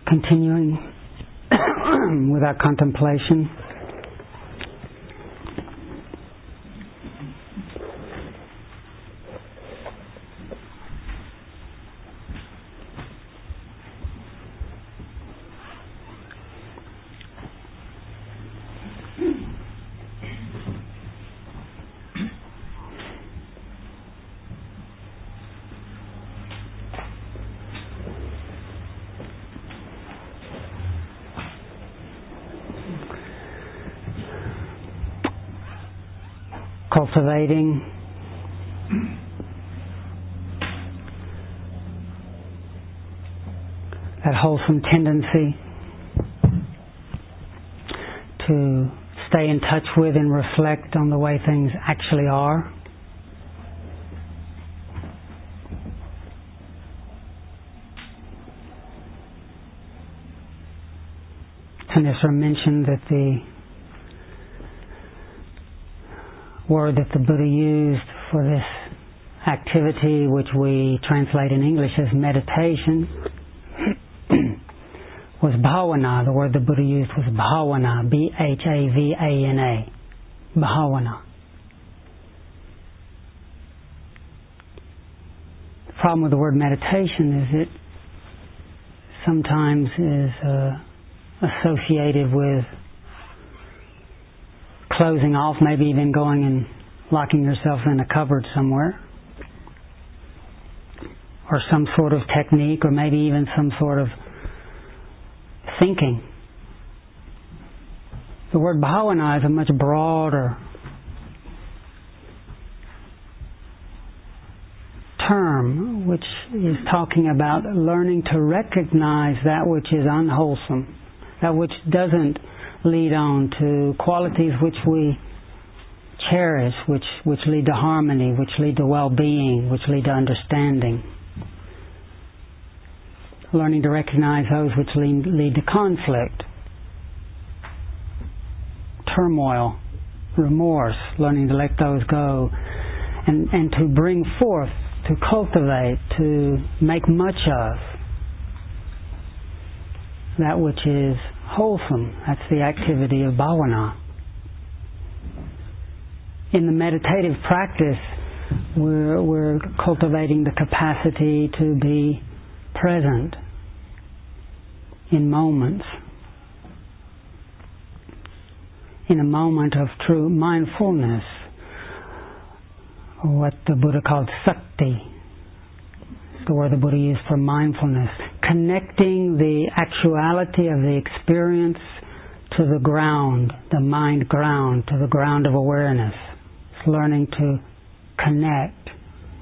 Continuing with our contemplation. Cultivating that wholesome tendency to stay in touch with and reflect on the way things actually are. Thanissaro mentioned that the word that the Buddha used for this activity, which we translate in English as meditation, was bhavana. The word the Buddha used was bhavana, B-H-A-V-A-N-A, bhavana. The problem with the word meditation is it sometimes is associated with closing off, maybe even going and locking yourself in a cupboard somewhere, or some sort of technique, or maybe even some sort of thinking. The word bhavana is a much broader term, which is talking about learning to recognize that which is unwholesome, that which doesn't lead on to qualities which we cherish, which lead to harmony, which lead to well-being, which lead to understanding. Learning to recognize those which lead to conflict, turmoil, remorse, learning to let those go, and to bring forth, to cultivate, to make much of that which is wholesome. That's the activity of bhavana. In the meditative practice, we're cultivating the capacity to be present in moments, in a moment of true mindfulness, or what the Buddha called sati. The word the Buddha used for mindfulness, connecting the actuality of the experience to the ground, the mind ground, to the ground of awareness. It's learning to connect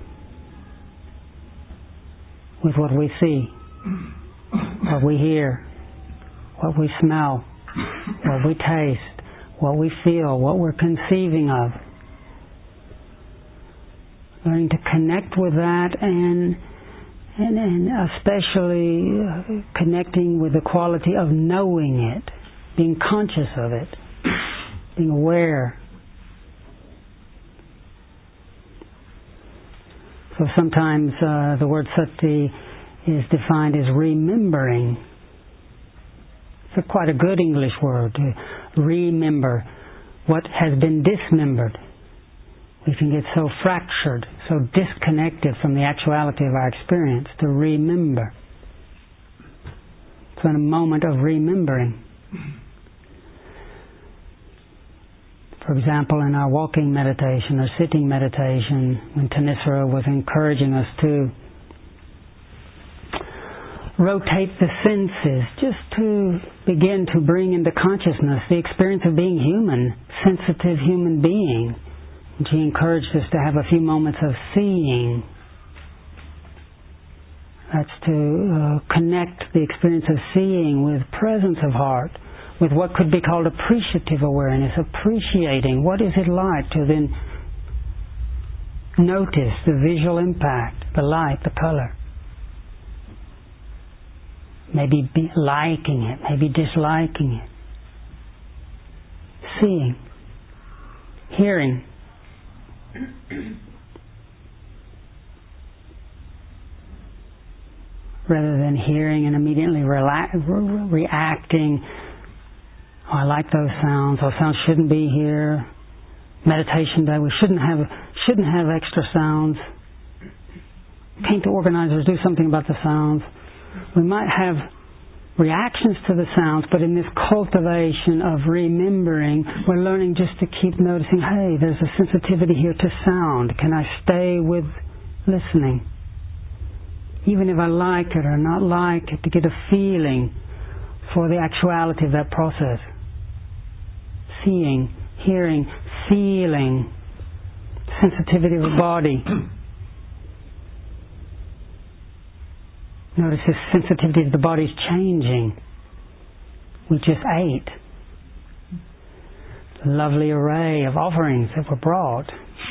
with what we see, what we hear, what we smell, what we taste, what we feel, what we're conceiving of. Learning to connect with that and especially connecting with the quality of knowing it, being conscious of it, being aware. So sometimes the word sati is defined as remembering. It's quite a good English word, to remember what has been dismembered. We can get so fractured, so disconnected from the actuality of our experience, to remember. So in a moment of remembering. For example, in our walking meditation or sitting meditation, when Thanissaro was encouraging us to rotate the senses, just to begin to bring into consciousness the experience of being human, sensitive human being. And she encouraged us to have a few moments of seeing. That's to connect the experience of seeing with presence of heart, with what could be called appreciative awareness, appreciating what is it like to then notice the visual impact, the light, the color. Maybe liking it, maybe disliking it. Seeing, hearing. rather than hearing and immediately reacting. Oh, I like those sounds. Those sounds shouldn't be here. Meditation day, we shouldn't have extra sounds. Can't the organizers do something about the sounds? We might have reactions to the sounds, but in this cultivation of remembering, we're learning just to keep noticing, hey, there's a sensitivity here to sound. Can I stay with listening? Even if I like it or not like it, to get a feeling for the actuality of that process. Seeing, hearing, feeling, sensitivity of the body. Notice this sensitivity of the body is changing. We just ate. Lovely array of offerings that were brought.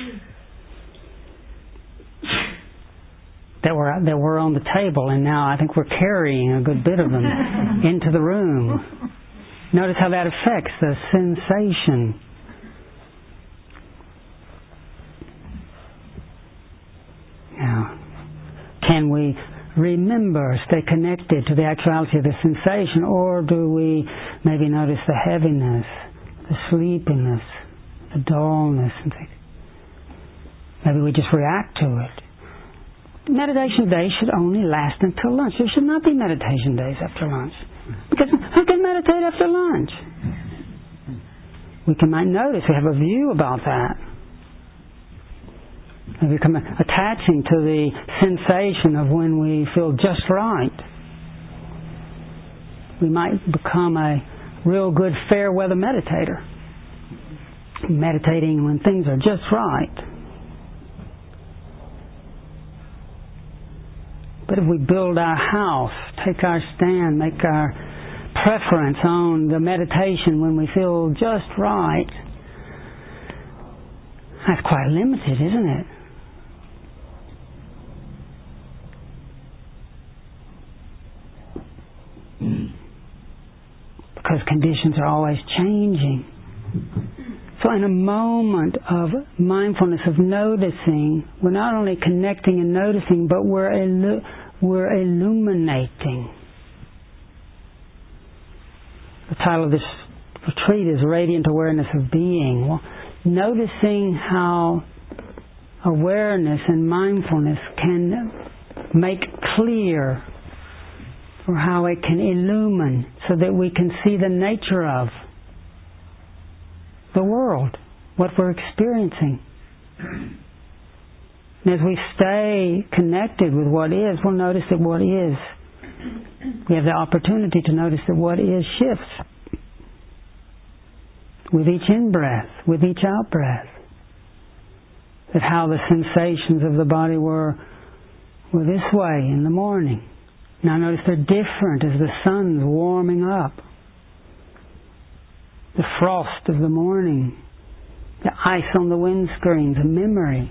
That were on the table, and now I think we're carrying a good bit of them into the room. Notice how that affects the sensation. Now, can we remember, stay connected to the actuality of the sensation, or do we maybe notice the heaviness, the sleepiness, the dullness, and things? Maybe we just react to it. Meditation days should only last until lunch. There should not be meditation days after lunch. Because who can meditate after lunch? We might notice, we have a view about that. We become attaching to the sensation of when we feel just right. We might become a real good fair weather meditator. Meditating when things are just right. But if we build our house, take our stand, make our preference on the meditation when we feel just right, that's quite limited, isn't it? Because conditions are always changing. So in a moment of mindfulness, of noticing, we're not only connecting and noticing, but we're illuminating. The title of this retreat is Radiant Awareness of Being. Well, noticing how awareness and mindfulness can make clear, or how it can illumine, so that we can see the nature of the world, what we're experiencing. And as we stay connected with what is, we'll notice that what is, we have the opportunity to notice that what is shifts with each in-breath, with each out-breath. That how the sensations of the body were this way in the morning. Now notice they're different as the sun's warming up. The frost of the morning, the ice on the windscreens, a memory.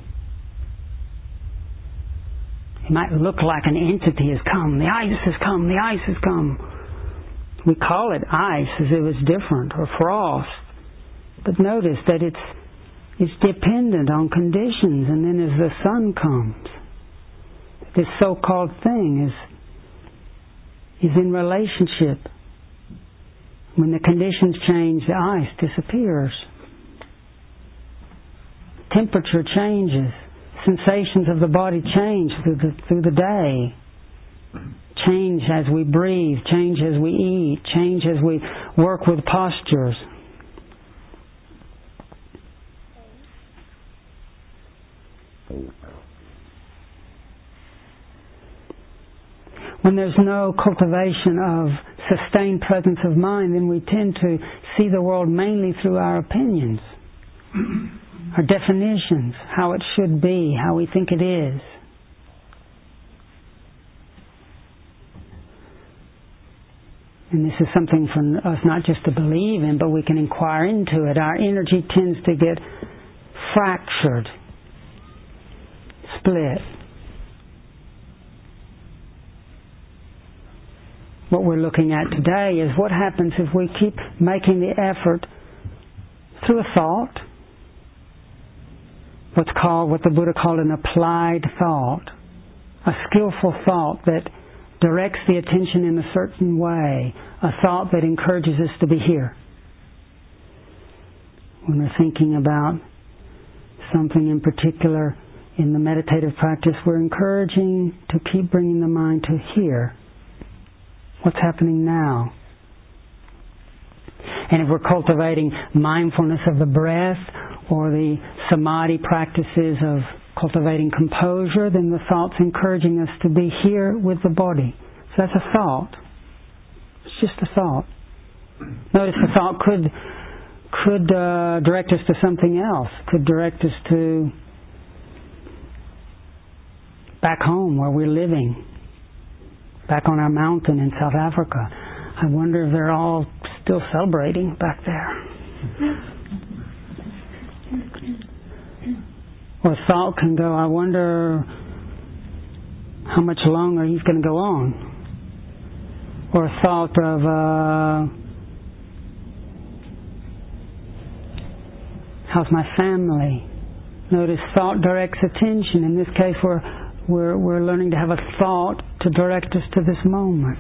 It might look like an entity has come. The ice has come. The ice has come. We call it ice as if it's different, or frost. But notice that it's dependent on conditions, and then as the sun comes, this so-called thing is in relationship. When the conditions change, the ice disappears. Temperature changes. Sensations of the body change through the day. Change as we breathe. Change as we eat. Change as we work with postures. When there's no cultivation of sustained presence of mind, then we tend to see the world mainly through our opinions, our definitions, how it should be, how we think it is. And this is something for us not just to believe in, but we can inquire into it. Our energy tends to get fractured, split. What we're looking at today is what happens if we keep making the effort through a thought, what the Buddha called an applied thought, a skillful thought that directs the attention in a certain way, a thought that encourages us to be here. When we're thinking about something in particular in the meditative practice, we're encouraging to keep bringing the mind to here. What's happening now? And if we're cultivating mindfulness of the breath or the samadhi practices of cultivating composure, then the thought's encouraging us to be here with the body. So that's a thought. It's just a thought. Notice the thought could direct us to something else. Could direct us to back home where we're living, back on our mountain in South Africa. I wonder if they're all still celebrating back there. Or a thought can go, I wonder how much longer he's going to go on. Or a thought of, how's my family? Notice thought directs attention. In this case, we're learning to have a thought to direct us to this moment.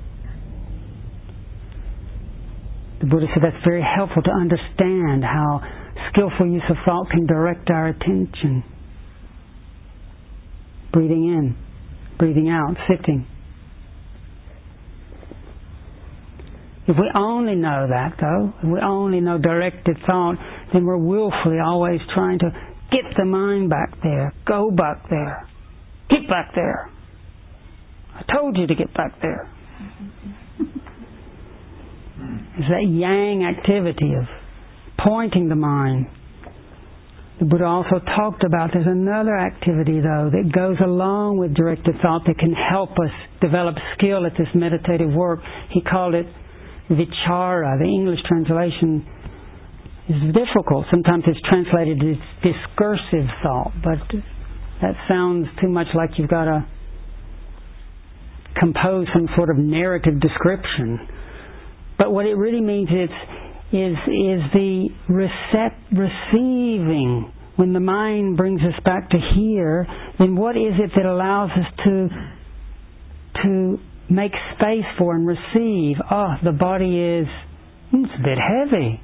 The Buddha said that's very helpful to understand how skillful use of thought can direct our attention. Breathing in, breathing out, sitting. If we only know that, though, if we only know directed thought, then we're willfully always trying to get the mind back there, go back there, get back there. I told you to get back there. It's that yang activity of pointing the mind. The Buddha also talked about there's another activity, though, that goes along with directed thought that can help us develop skill at this meditative work. He called it vichara. The English translation is difficult. Sometimes it's translated as discursive thought, but that sounds too much like you've got to compose some sort of narrative description. But what it really means is the receiving. When the mind brings us back to here, then what is it that allows us to make space for and receive? Oh, the body is, it's a bit heavy.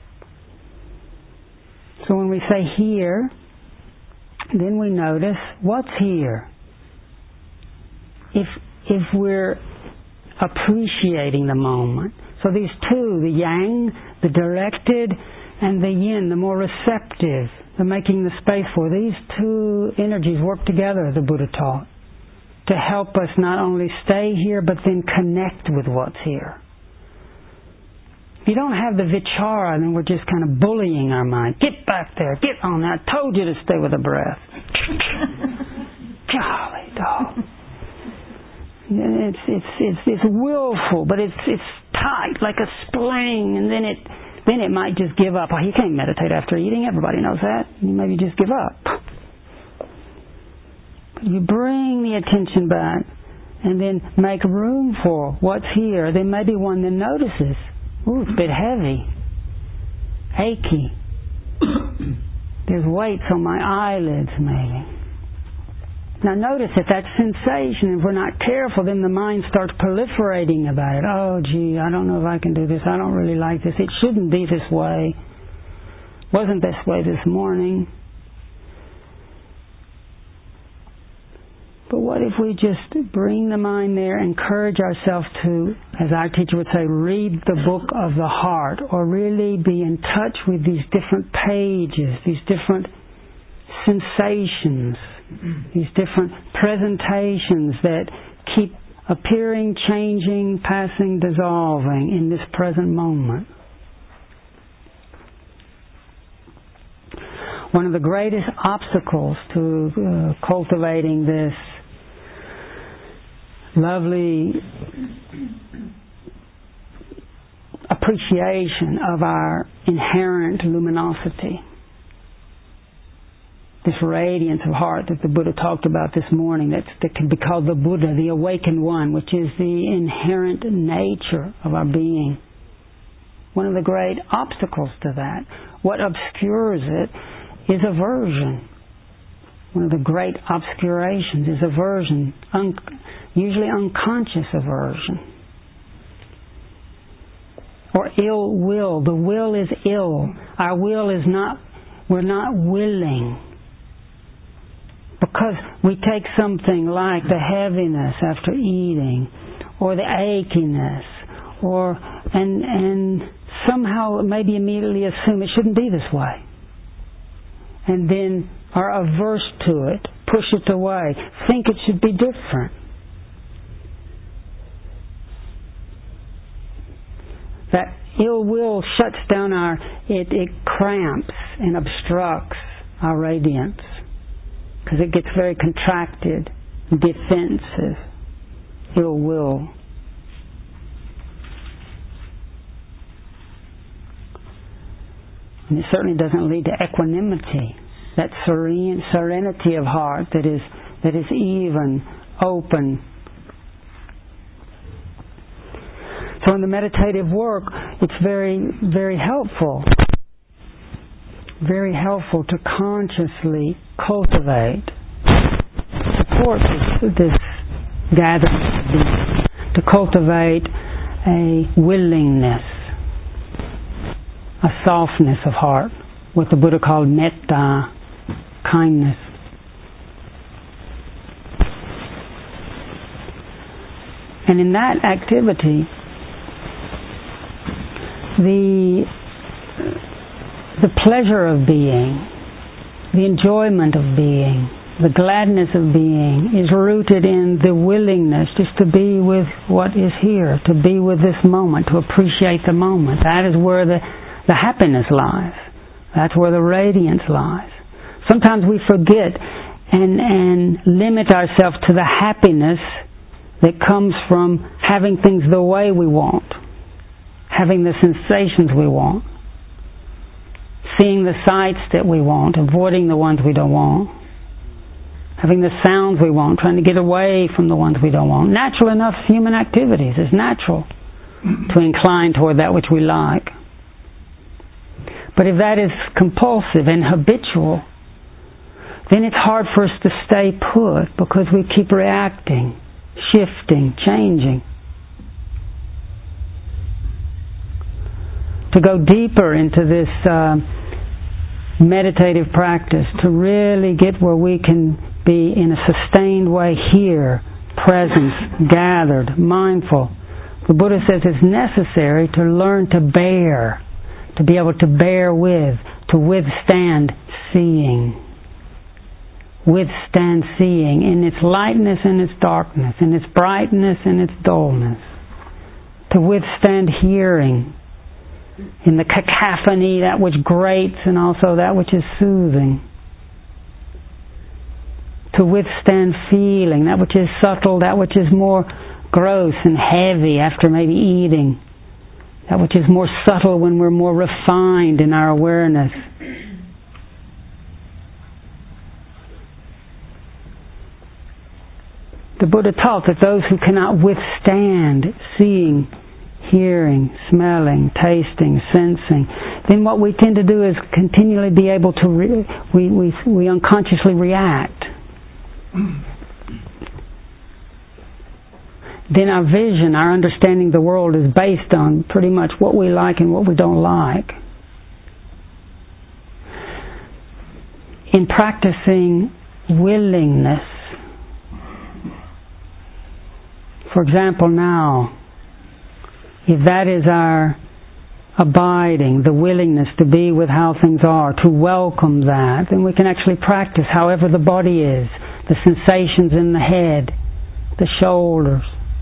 So when we say here, then we notice what's here. If we're appreciating the moment. So these two, the yang, the directed, and the yin, the more receptive, the making the space for, these two energies work together, the Buddha taught, to help us not only stay here, but then connect with what's here. If you don't have the vichara, then we're just kind of bullying our mind. Get back there, get on there. I told you to stay with the breath. Golly dog. It's willful, but it's tight like a spring, and then it might just give up. Oh, you can't meditate after eating. Everybody knows that. You maybe just give up. But you bring the attention back, and then make room for what's here. Then maybe one that notices, ooh, it's a bit heavy, achy. There's weights on my eyelids, maybe. Now notice that sensation, if we're not careful, then the mind starts proliferating about it. Oh, gee, I don't know if I can do this. I don't really like this. It shouldn't be this way. Wasn't this way this morning. But what if we just bring the mind there, encourage ourselves to, as our teacher would say, read the book of the heart, or really be in touch with these different pages, these different sensations, these different presentations that keep appearing, changing, passing, dissolving in this present moment. One of the greatest obstacles to cultivating this lovely appreciation of our inherent luminosity, this radiance of heart that the Buddha talked about this morning, that can be called the Buddha, the awakened one, which is the inherent nature of our being. One of the great obstacles to that, what obscures it, is aversion. one of the great obscurations is aversion, usually unconscious aversion. Or ill will. The will is ill. Our will is not, we're not willing. Because we take something like the heaviness after eating, or the achiness, and somehow maybe immediately assume it shouldn't be this way. And then are averse to it, push it away, think it should be different. That ill will shuts down it cramps and obstructs our radiance, because it gets very contracted, defensive, ill will. And it certainly doesn't lead to equanimity, that serenity of heart that is even, open. So in the meditative work, it's very, very helpful to consciously cultivate, support this gathering, to cultivate a willingness, a softness of heart, what the Buddha called metta, kindness. And in that activity, the pleasure of being, the enjoyment of being, the gladness of being is rooted in the willingness just to be with what is here, to be with this moment, to appreciate the moment. That is where the happiness lies. That's where the radiance lies. Sometimes we forget and limit ourselves to the happiness that comes from having things the way we want, having the sensations we want, seeing the sights that we want, avoiding the ones we don't want, having the sounds we want, trying to get away from the ones we don't want. Natural enough human activities. It's natural to incline toward that which we like. But if that is compulsive and habitual, then it's hard for us to stay put, because we keep reacting, shifting, changing. To go deeper into this meditative practice, to really get where we can be in a sustained way here, present, gathered, mindful. The Buddha says it's necessary to learn to bear, to be able to bear with, to withstand seeing. Withstand seeing in its lightness and its darkness, in its brightness and its dullness. To withstand hearing, in the cacophony, that which grates and also that which is soothing. To withstand feeling, that which is subtle, that which is more gross and heavy after maybe eating. That which is more subtle when we're more refined in our awareness. The Buddha taught that those who cannot withstand seeing, hearing, smelling, tasting, sensing, then what we tend to do is continually be able to, we unconsciously react. Then our vision, our understanding of the world is based on pretty much what we like and what we don't like. In practicing willingness, for example now, if that is our abiding, the willingness to be with how things are, to welcome that, then we can actually practice however the body is, the sensations in the head, the shoulders,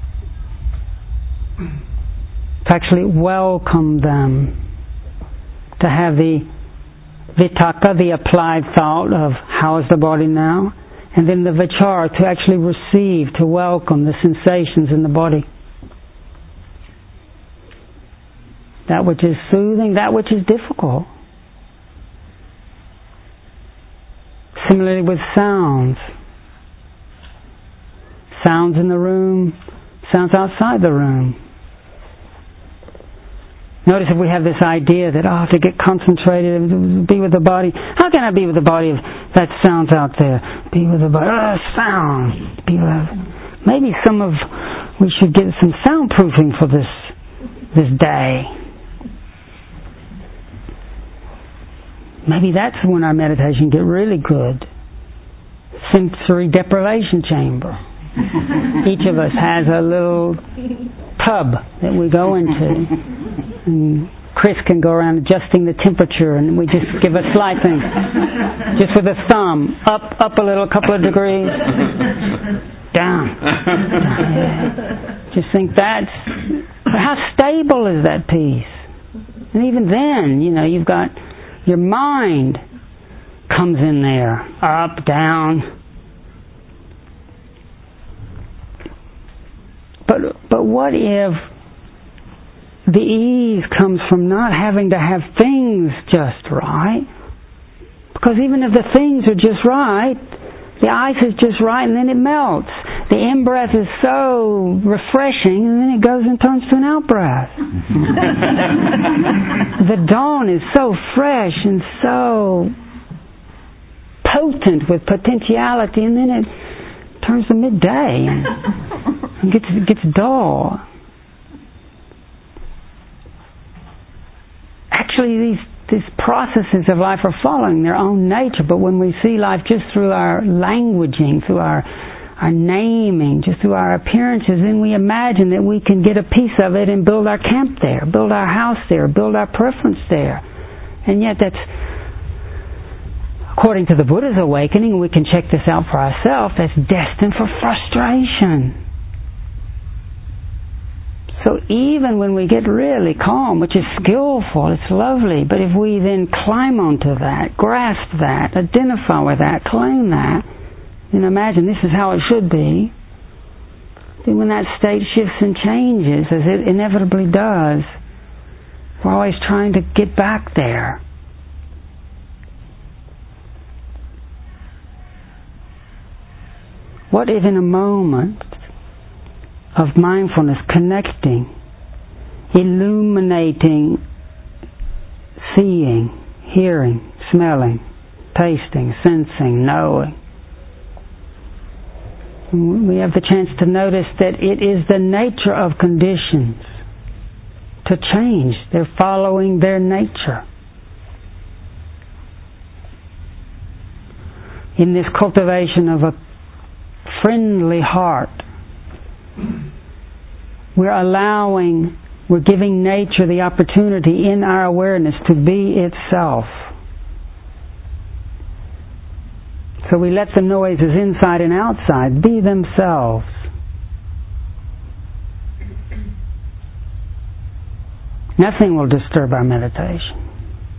to actually welcome them, to have the vitakka, the applied thought of how is the body now, and then the vichara, to actually receive, to welcome the sensations in the body. That which is soothing, that which is difficult. Similarly with sounds. Sounds in the room, sounds outside the room. Notice if we have this idea that, to get concentrated, be with the body. How can I be with the body if that sound's out there? Be with the body. Sound. Maybe we should get some soundproofing for this day. Maybe that's when our meditation get really good. Sensory deprivation chamber. Each of us has a little tub that we go into. And Chris can go around adjusting the temperature, and we just give a slight thing. Just with a thumb. Up a little, couple of degrees. Down. Just think how stable is that piece? And even then, you've got your mind comes in there. Up, down. But what if the ease comes from not having to have things just right? Because even if the things are just right, the ice is just right and then it melts. The in-breath is so refreshing and then it goes and turns to an out-breath. The dawn is so fresh and so potent with potentiality, and then it turns to midday and gets dull. Actually, these processes of life are following their own nature, but when we see life just through our languaging, through our naming, just through our appearances, then we imagine that we can get a piece of it and build our camp there, build our house there, build our preference there. And yet that's, according to the Buddha's awakening, we can check this out for ourselves, that's destined for frustration. So even when we get really calm, which is skillful, it's lovely, but if we then climb onto that, grasp that, identify with that, claim that, then imagine this is how it should be, then when that state shifts and changes, as it inevitably does, we're always trying to get back there. What if in a moment of mindfulness, connecting, illuminating, seeing, hearing, smelling, tasting, sensing, knowing, we have the chance to notice that it is the nature of conditions to change. They're following their nature. In this cultivation of a friendly heart, we're giving nature the opportunity in our awareness to be itself. So we let the noises inside and outside be themselves. Nothing will disturb our meditation,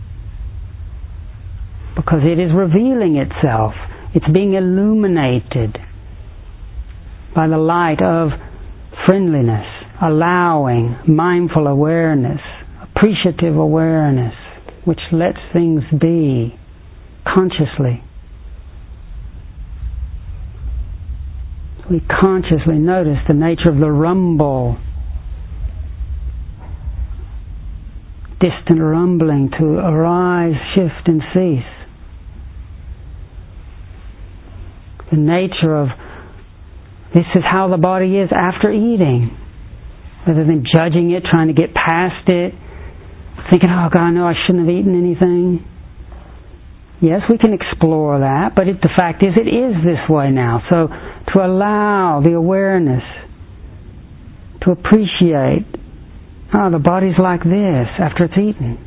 because it is revealing itself. It's being illuminated by the light of friendliness, allowing, mindful awareness, appreciative awareness, which lets things be consciously. We consciously notice the nature of the rumble, distant rumbling to arise, shift, and cease. The nature of this is how the body is after eating, rather than judging it, trying to get past it, thinking, oh God, no, I shouldn't have eaten anything. Yes, we can explore that, but the fact is it is this way now. So to allow the awareness to appreciate, the body's like this after it's eaten.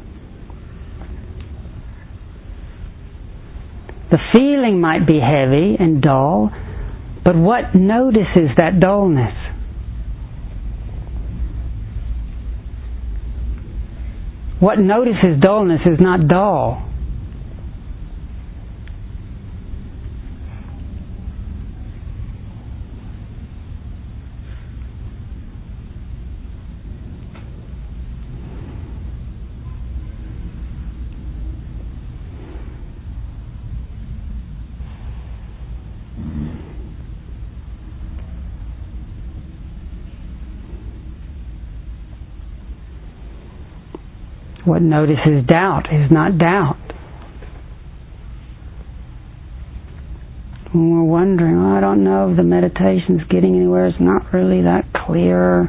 The feeling might be heavy and dull, but what notices that dullness? What notices dullness is not dull. What notices doubt is not doubt. When we're wondering, I don't know if the meditation's getting anywhere, it's not really that clear.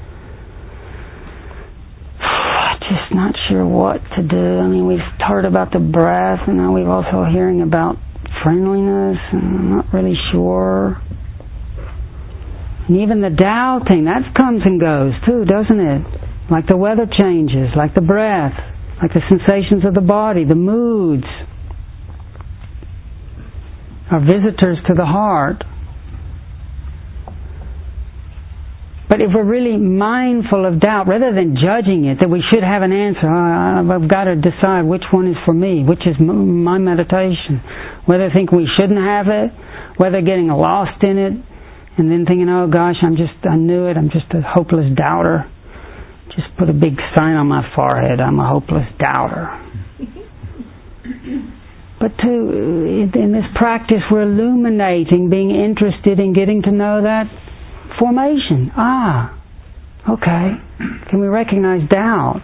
Just not sure what to do. I mean, we've heard about the breath, and now we're also hearing about friendliness, and I'm not really sure. And even the doubting, that comes and goes too, doesn't it? Like the weather changes, like the breath, like the sensations of the body, the moods are visitors to the heart. But if we're really mindful of doubt, rather than judging it, that we should have an answer, I've got to decide which one is for me, which is my meditation. Whether think we shouldn't have it, whether getting lost in it, and then thinking, oh gosh, I knew it, I'm just a hopeless doubter. Just put a big sign on my forehead, I'm a hopeless doubter. But in this practice, we're illuminating, being interested in getting to know that formation. Okay. Can we recognize doubt?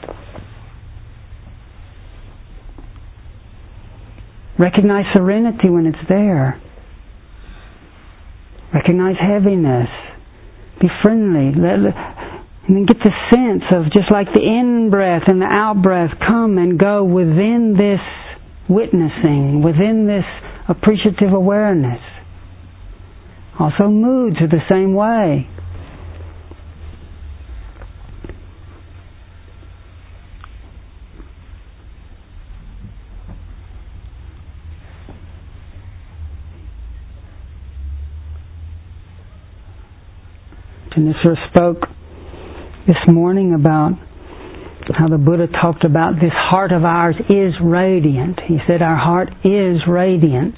Recognize serenity when it's there. Recognize heaviness. Be friendly. And then get the sense of just like the in-breath and the out-breath come and go within this witnessing, within this appreciative awareness. Also moods are the same way. Thanissaro spoke this morning about how the Buddha talked about this heart of ours is radiant. He said our heart is radiant.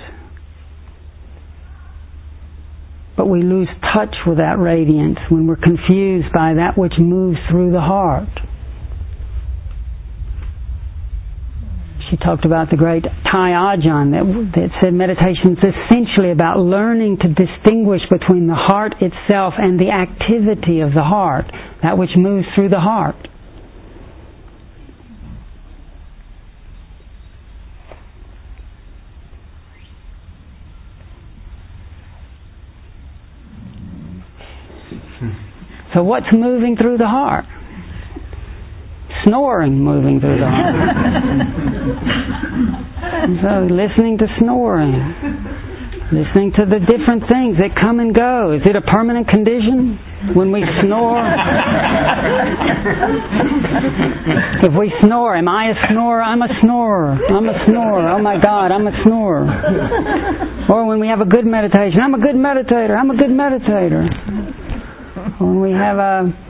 But we lose touch with that radiance when we're confused by that which moves through the heart. She talked about the great Thai Ajahn that said meditation is essentially about learning to distinguish between the heart itself and the activity of the heart, that which moves through the heart. So what's moving through the heart? Snoring moving through the heart. So listening to snoring. Listening to the different things that come and go. Is it a permanent condition when we snore? If we snore, am I a snorer? I'm a snorer. I'm a snorer. Oh my God, I'm a snorer. Or when we have a good meditation, I'm a good meditator. I'm a good meditator. When we have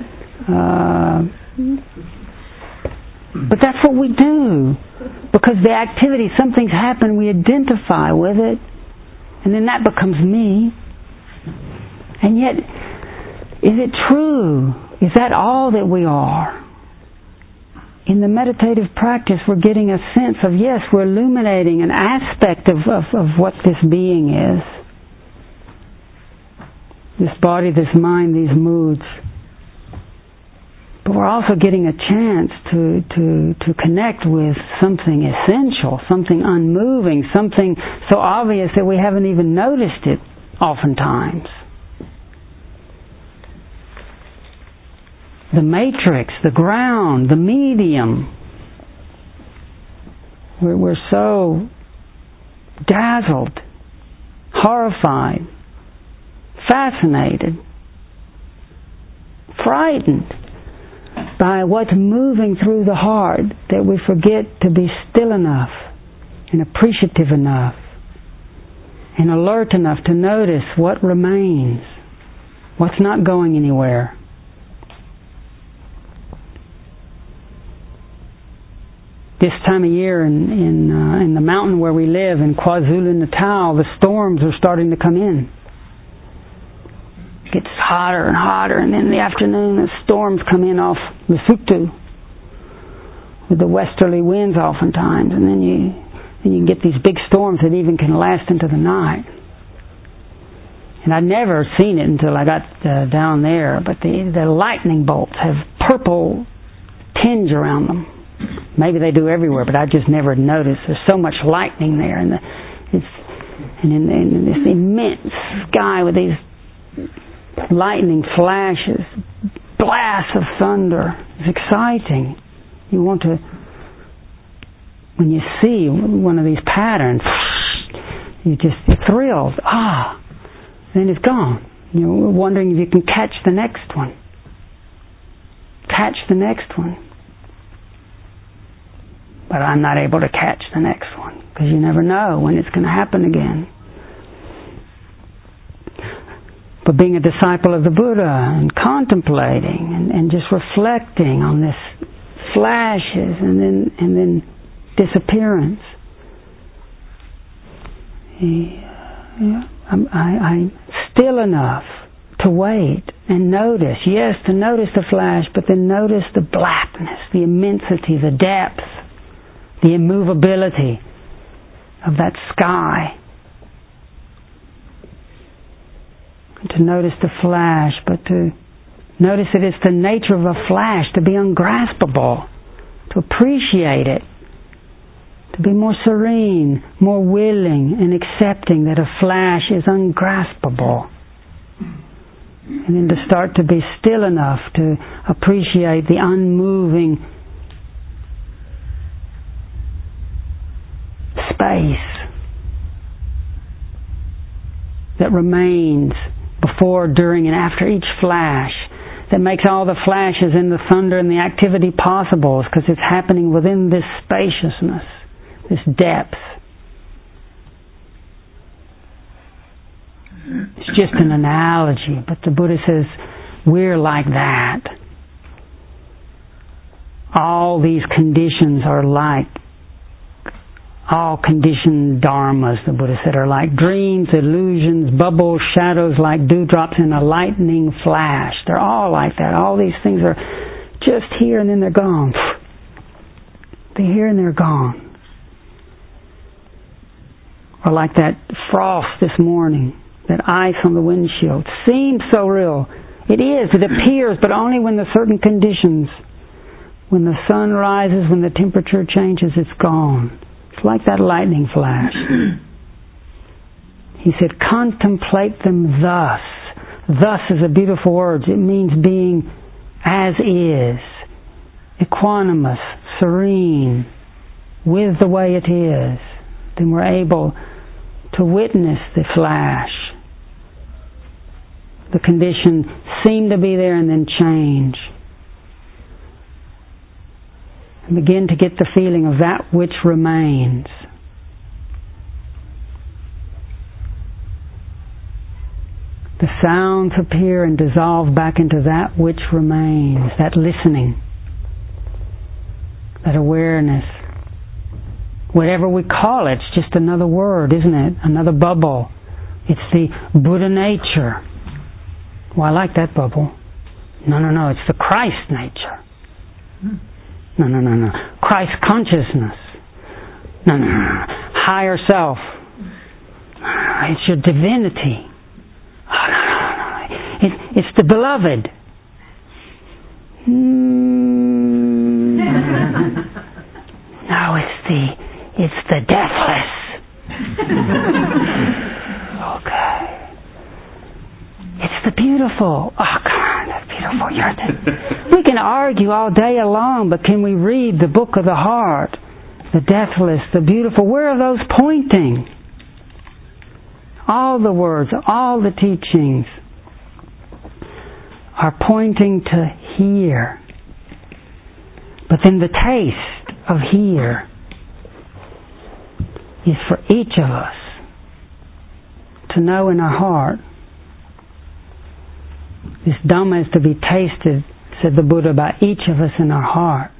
but that's what we do. Because the activity, something's happened, we identify with it, and then that becomes me. And yet, is it true? Is that all that we are? In the meditative practice, we're getting a sense of, yes, we're illuminating an aspect of what this being is. This body, this mind, these moods. But we're also getting a chance to connect with something essential, something unmoving, something so obvious that we haven't even noticed it oftentimes. The matrix, the ground, the medium. We're so dazzled, horrified, fascinated, frightened by what's moving through the heart that we forget to be still enough and appreciative enough and alert enough to notice what remains, what's not going anywhere. This time of year in the mountain where we live in KwaZulu-Natal, the storms are starting to come in. It gets hotter and hotter, and then in the afternoon the storms come in off Lesotho with the westerly winds oftentimes, and then you get these big storms that even can last into the night. And I'd never seen it until I got down there, but the lightning bolts have purple tinge around them. Maybe they do everywhere, but I just never noticed. There's so much lightning there, and in this immense sky with these lightning flashes, blasts of thunder. It's exciting. You want to, when you see one of these patterns, you're thrilled. Then it's gone. You're wondering if you can catch the next one. Catch the next one. But I'm not able to catch the next one, because you never know when it's going to happen again. But being a disciple of the Buddha and contemplating and just reflecting on this flashes and then disappearance. I'm still enough to wait and notice. Yes, to notice the flash, but then notice the blackness, the immensity, the depth, the immovability of that sky. To notice the flash, but to notice that it's the nature of a flash, to be ungraspable, to appreciate it, to be more serene, more willing and accepting that a flash is ungraspable. And then to start to be still enough to appreciate the unmoving space that remains before, during, and after each flash, that makes all the flashes and the thunder and the activity possible, because it's happening within this spaciousness, this depth. It's just an analogy, but the Buddha says we're like that. All these conditions are like, all conditioned dharmas, the Buddha said, are like dreams, illusions, bubbles, shadows, like dewdrops in a lightning flash. They're all like that. All these things are just here and then they're gone. They're here and they're gone. Or like that frost this morning, that ice on the windshield. Seems so real. It is. It appears, but only when the certain conditions. When the sun rises, when the temperature changes, it's gone. It's like that lightning flash. He said, contemplate them thus. Thus is a beautiful word. It means being as is, equanimous, serene, with the way it is. Then we're able to witness the flash. The condition seem to be there and then change. And begin to get the feeling of that which remains. The sounds appear and dissolve back into that which remains, that listening, that awareness. Whatever we call it, it's just another word, isn't it? Another bubble. It's the Buddha nature. Well, I like that bubble. No, it's the Christ nature. No. Christ consciousness. No. Higher self. It's your divinity. No. It's the beloved. No, it's the deathless. Okay. It's the beautiful. Oh, come on, that's beautiful. We can argue all day long, but can we read the book of the heart? The deathless, the beautiful. Where are those pointing? All the words, all the teachings are pointing to here. But then the taste of here is for each of us to know in our heart. This Dhamma is to be tasted, said the Buddha, by each of us in our heart.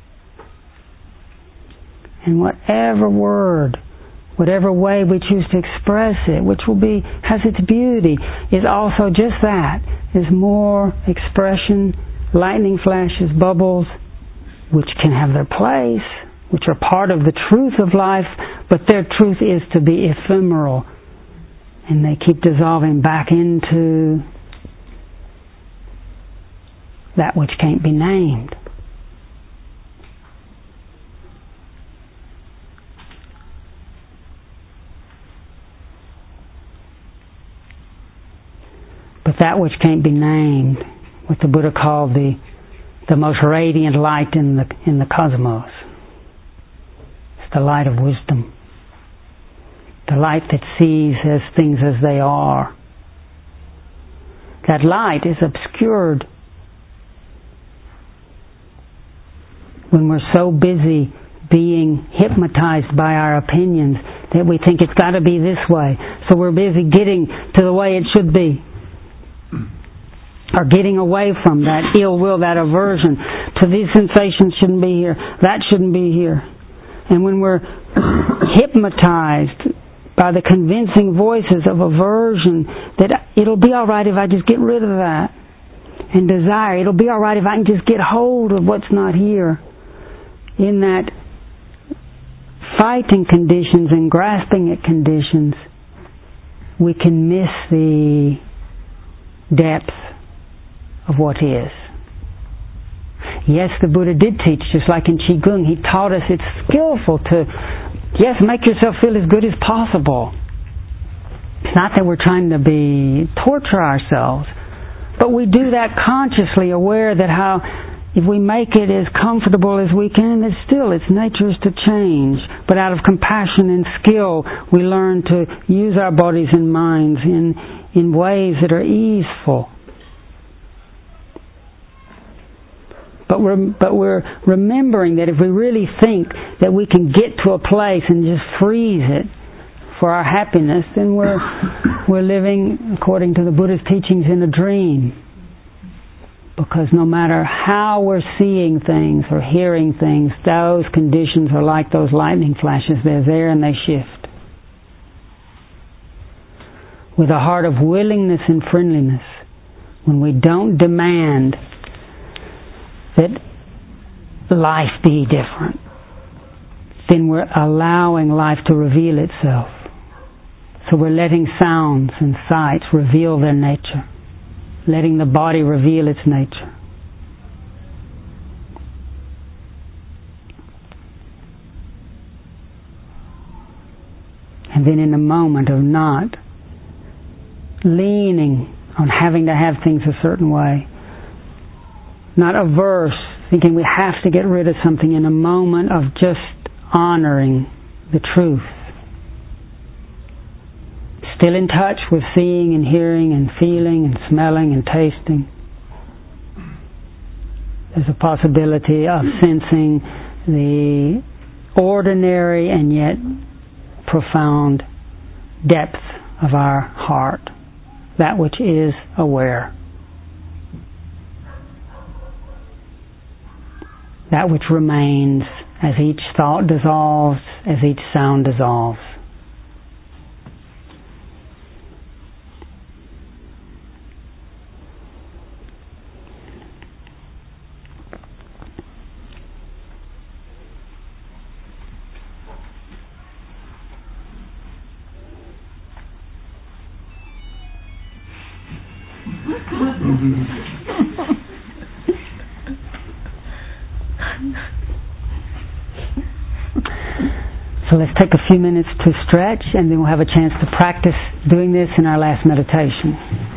And whatever word, whatever way we choose to express it, which has its beauty, is also just that, is more expression, lightning flashes, bubbles, which can have their place, which are part of the truth of life, but their truth is to be ephemeral. And they keep dissolving back into that which can't be named. that which can't be named, what the Buddha called the most radiant light in the cosmos. It's the light of wisdom. The light that sees as things as they are. That light is obscured when we're so busy being hypnotized by our opinions that we think it's got to be this way. So we're busy getting to the way it should be. Or getting away from that ill will, that aversion to these sensations shouldn't be here, that shouldn't be here. And when we're hypnotized by the convincing voices of aversion that it'll be all right if I just get rid of that, and desire, it'll be all right if I can just get hold of what's not here, in that fighting conditions and grasping at conditions, we can miss the depth of what is. Yes, the Buddha did teach, just like in Qigong, he taught us it's skillful to, yes, make yourself feel as good as possible. It's not that we're trying to torture ourselves, but we do that consciously, aware that if we make it as comfortable as we can, it's still, its nature is to change. But out of compassion and skill, we learn to use our bodies and minds in ways that are easeful. But we're remembering that if we really think that we can get to a place and just freeze it for our happiness, then we're living, according to the Buddha's teachings, in a dream. Because no matter how we're seeing things or hearing things, those conditions are like those lightning flashes. They're there and they shift. With a heart of willingness and friendliness, when we don't demand that life be different, then we're allowing life to reveal itself. So we're letting sounds and sights reveal their nature. Letting the body reveal its nature. And then in a moment of not leaning on having to have things a certain way, not averse, thinking we have to get rid of something, in a moment of just honoring the truth. Still in touch with seeing and hearing and feeling and smelling and tasting. There's a possibility of sensing the ordinary and yet profound depth of our heart, that which is aware. That which remains as each thought dissolves, as each sound dissolves. So let's take a few minutes to stretch, and then we'll have a chance to practice doing this in our last meditation.